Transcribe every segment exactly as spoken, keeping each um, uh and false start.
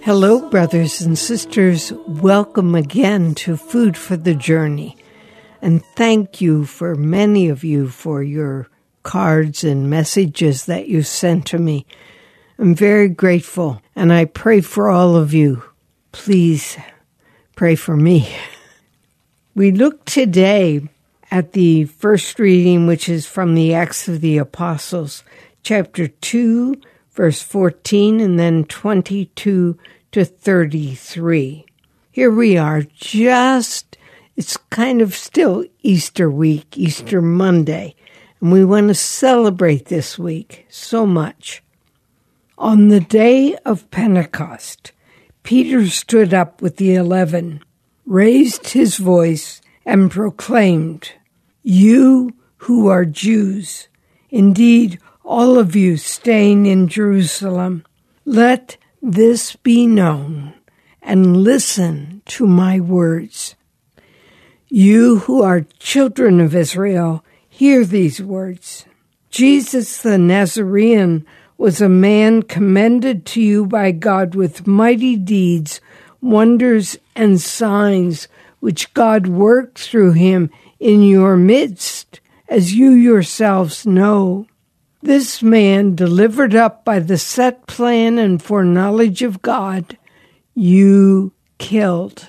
Hello, brothers and sisters. Welcome again to Food for the Journey. And thank you for many of you for your cards and messages that you sent to me. I'm very grateful, and I pray for all of you. Please pray for me. We look today at the first reading, which is from the Acts of the Apostles, chapter two, verse fourteen, and then twenty-two to thirty-three. Here we are, just, it's kind of still Easter week, Easter Monday, and we want to celebrate this week so much. On the day of Pentecost, Peter stood up with the eleven, raised his voice, and proclaimed, "You who are Jews, indeed all of you staying in Jerusalem, let this be known, and listen to my words. You who are children of Israel, hear these words. Jesus the Nazarene was a man commended to you by God with mighty deeds, wonders, and signs, which God worked through him in your midst, as you yourselves know. This man, delivered up by the set plan and foreknowledge of God, you killed,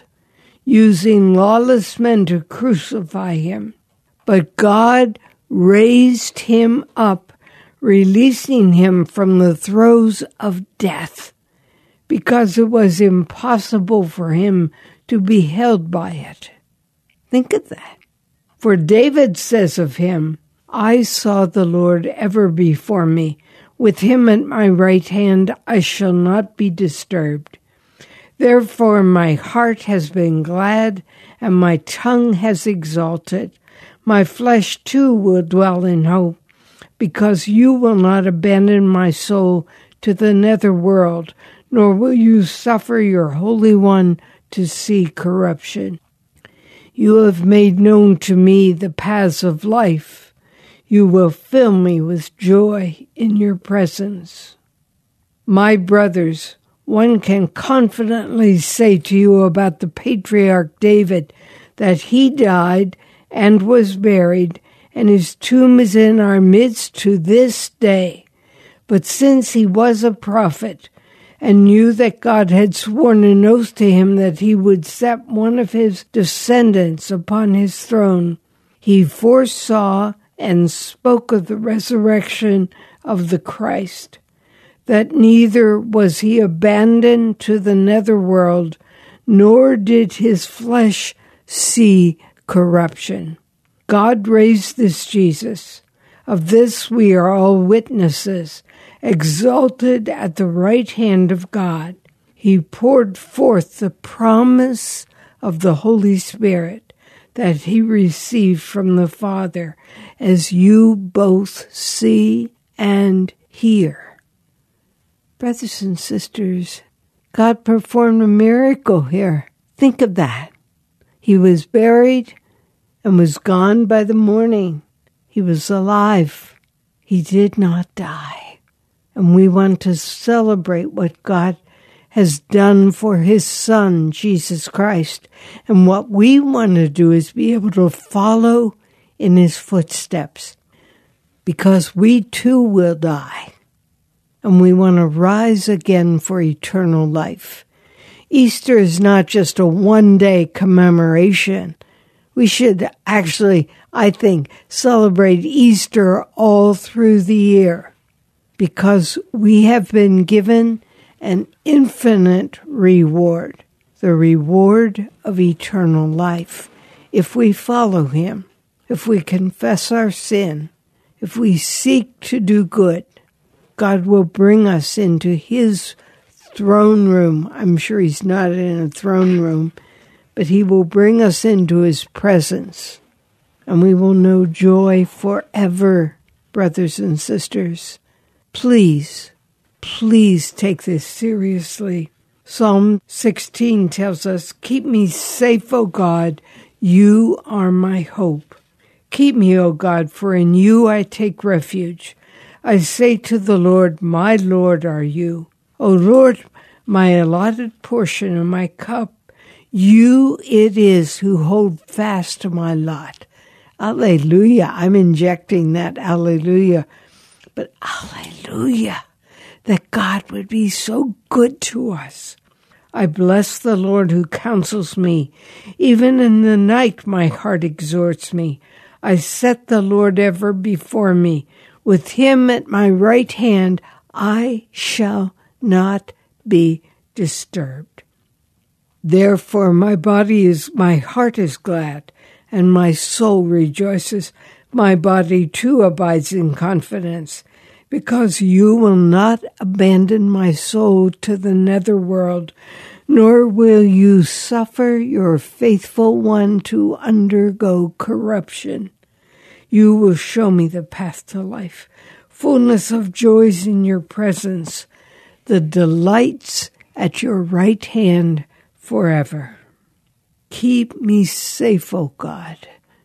using lawless men to crucify him. But God raised him up, releasing him from the throes of death, because it was impossible for him to be held by it." Think of that. For David says of him, "I saw the Lord ever before me. With him at my right hand, I shall not be disturbed. Therefore my heart has been glad, and my tongue has exalted. My flesh too will dwell in hope, because you will not abandon my soul to the nether world, nor will you suffer your Holy One to see corruption. You have made known to me the paths of life. You will fill me with joy in your presence." My brothers, one can confidently say to you about the patriarch David that he died and was buried, and his tomb is in our midst to this day. But since he was a prophet and knew that God had sworn an oath to him that he would set one of his descendants upon his throne, he foresaw and spoke of the resurrection of the Christ, that neither was he abandoned to the netherworld, nor did his flesh see corruption. God raised this Jesus. Of this we are all witnesses. Exalted at the right hand of God, he poured forth the promise of the Holy Spirit that he received from the Father, as you both see and hear. Brothers and sisters, God performed a miracle here. Think of that. He was buried and was gone by the morning. He was alive. He did not die. And we want to celebrate what God has done for his Son, Jesus Christ. And what we want to do is be able to follow in his footsteps, because we too will die. And we want to rise again for eternal life. Easter is not just a one-day commemoration. We should actually, I think, celebrate Easter all through the year, because we have been given an infinite reward, the reward of eternal life, if we follow him, if we confess our sin, if we seek to do good. God will bring us into his throne room. I'm sure he's not in a throne room, but he will bring us into his presence, and we will know joy forever, brothers and sisters. Please, please take this seriously. Psalm sixteen tells us, "Keep me safe, O God, you are my hope. Keep me, O God, for in you I take refuge. I say to the Lord, my Lord are you. O Lord, my allotted portion of my cup. You it is who hold fast to my lot. Alleluia. I'm injecting that alleluia. But alleluia, that God would be so good to us. I bless the Lord who counsels me. Even in the night my heart exhorts me. I set the Lord ever before me. With him at my right hand, I shall not be disturbed. Therefore my body is, my heart is glad, and my soul rejoices. My body too abides in confidence, because you will not abandon my soul to the netherworld, nor will you suffer your faithful one to undergo corruption. You will show me the path to life, fullness of joys in your presence, the delights at your right hand forever. Keep me safe, O God.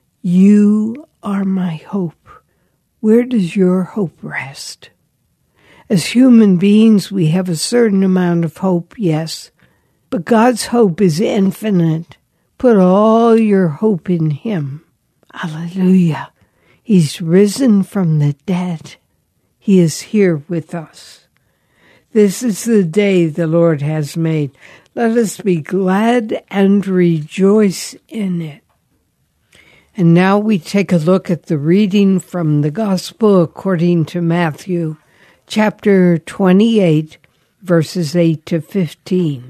You are my hope. Where does your hope rest? As human beings, we have a certain amount of hope, yes, but God's hope is infinite. Put all your hope in him. Alleluia. He's risen from the dead. He is here with us. This is the day the Lord has made. Let us be glad and rejoice in it. And now we take a look at the reading from the Gospel according to Matthew, chapter twenty-eight, verses eight to fifteen.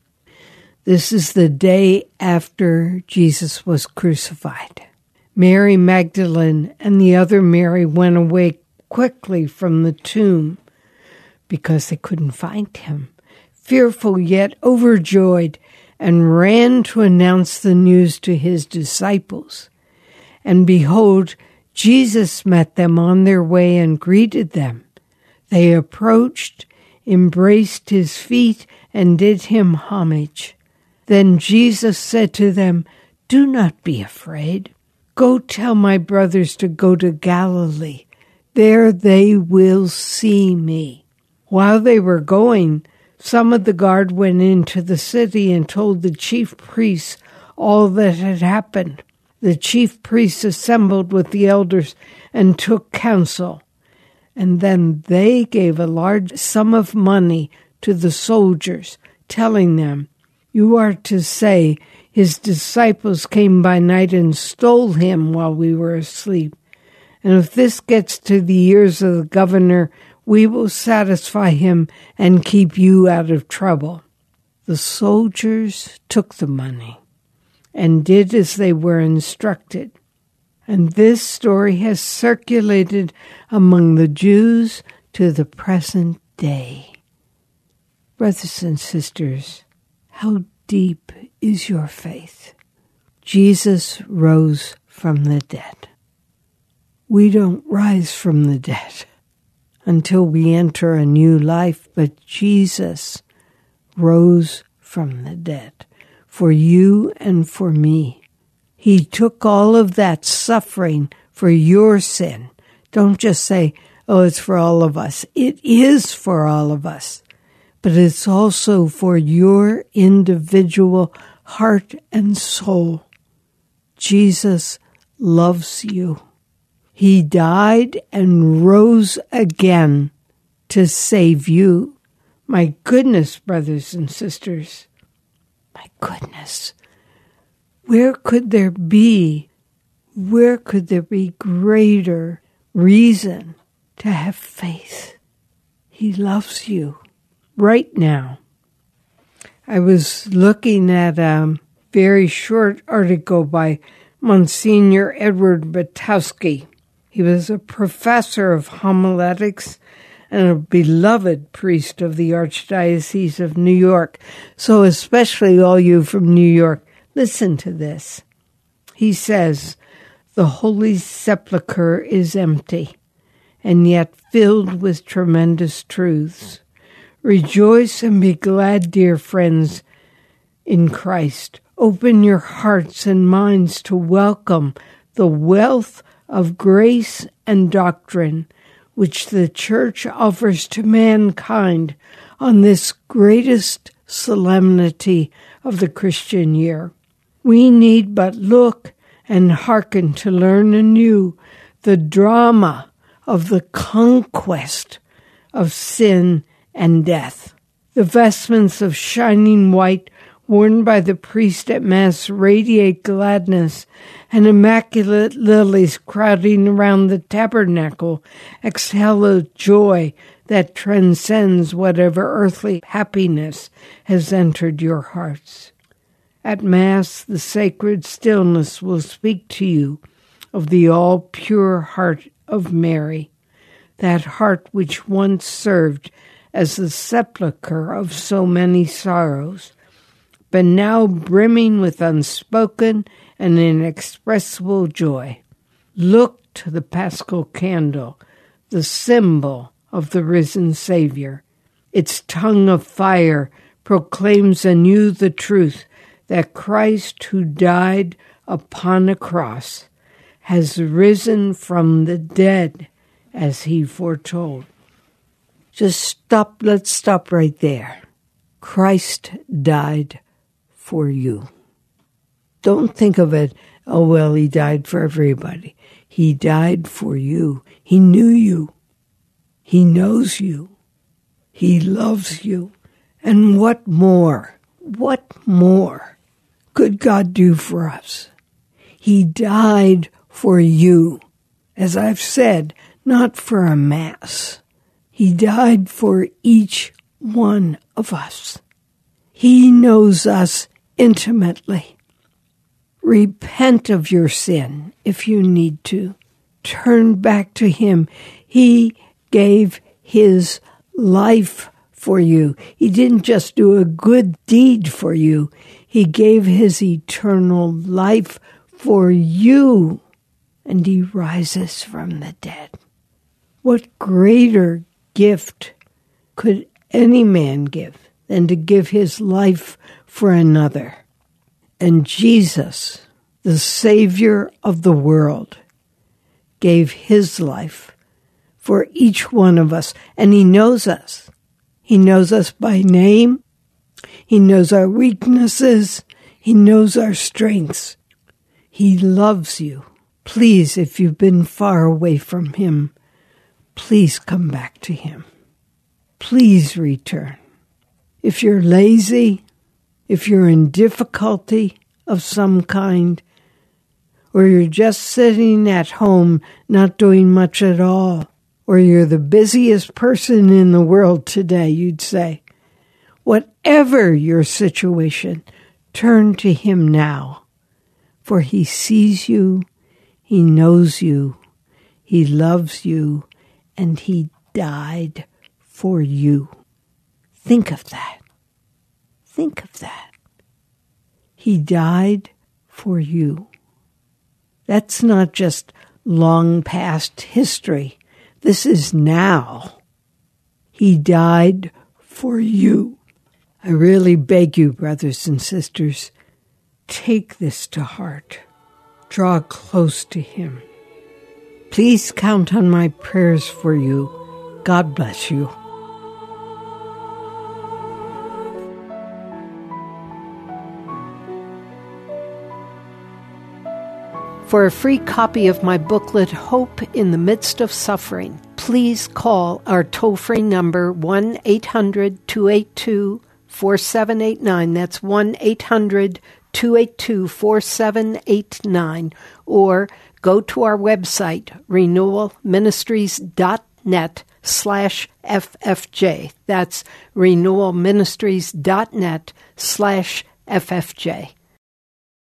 This is the day after Jesus was crucified. Mary Magdalene and the other Mary went away quickly from the tomb because they couldn't find him, fearful yet overjoyed, and ran to announce the news to his disciples. And behold, Jesus met them on their way and greeted them. They approached, embraced his feet, and did him homage. Then Jesus said to them, "Do not be afraid. Go tell my brothers to go to Galilee. There they will see me." While they were going, some of the guard went into the city and told the chief priests all that had happened. The chief priests assembled with the elders and took counsel. And then they gave a large sum of money to the soldiers, telling them, "You are to say, his disciples came by night and stole him while we were asleep. And if this gets to the ears of the governor, we will satisfy him and keep you out of trouble." The soldiers took the money and did as they were instructed. And this story has circulated among the Jews to the present day. Brothers and sisters, how deep is your faith? Jesus rose from the dead. We don't rise from the dead until we enter a new life, but Jesus rose from the dead for you and for me. He took all of that suffering for your sin. Don't just say, oh, it's for all of us. It is for all of us, but it's also for your individual heart and soul. Jesus loves you. He died and rose again to save you. My goodness, brothers and sisters, my goodness. Where could there be, where could there be greater reason to have faith? He loves you right now. I was looking at a very short article by Monsignor Edward Batowski. He was a professor of homiletics and a beloved priest of the Archdiocese of New York. So especially all you from New York, listen to this. He says, "The Holy Sepulchre is empty and yet filled with tremendous truths. Rejoice and be glad, dear friends, in Christ. Open your hearts and minds to welcome the wealth of grace and doctrine which the Church offers to mankind on this greatest solemnity of the Christian year. We need but look and hearken to learn anew the drama of the conquest of sin and death. The vestments of shining white worn by the priest at Mass radiate gladness, and immaculate lilies crowding around the tabernacle exhale a joy that transcends whatever earthly happiness has entered your hearts. At Mass, the sacred stillness will speak to you of the all-pure heart of Mary, that heart which once served as the sepulchre of so many sorrows, but now brimming with unspoken and inexpressible joy. Look to the Paschal candle, the symbol of the risen Savior. Its tongue of fire proclaims anew the truth that Christ, who died upon a cross, has risen from the dead as he foretold. Just stop, let's stop right there. Christ died for you. Don't think of it, oh, well, he died for everybody. He died for you. He knew you. He knows you. He loves you. And what more, what more could God do for us? He died for you. As I've said, not for a mass. He died for each one of us. He knows us intimately. Repent of your sin if you need to. Turn back to him. He gave his life for you. He didn't just do a good deed for you. He gave his eternal life for you. And he rises from the dead. What greater gift could any man give than to give his life for another? And Jesus, the Savior of the world, gave his life for each one of us. And he knows us. He knows us by name. He knows our weaknesses. He knows our strengths. He loves you. Please, if you've been far away from him, please come back to him. Please return. If you're lazy, if you're in difficulty of some kind, or you're just sitting at home not doing much at all, or you're the busiest person in the world today, you'd say, whatever your situation, turn to him now, for he sees you, he knows you, he loves you, and he died for you. Think of that. Think of that. He died for you. That's not just long past history. This is now. He died for you. I really beg you, brothers and sisters, take this to heart. Draw close to him. Please count on my prayers for you. God bless you. For a free copy of my booklet, Hope in the Midst of Suffering, please call our toll-free number one eight hundred two eight two four seven eight nine. That's one eight hundred two eight two four seven eight nine. Or go to our website, renewal ministries dot net slash F F J. That's renewal ministries dot net slash F F J.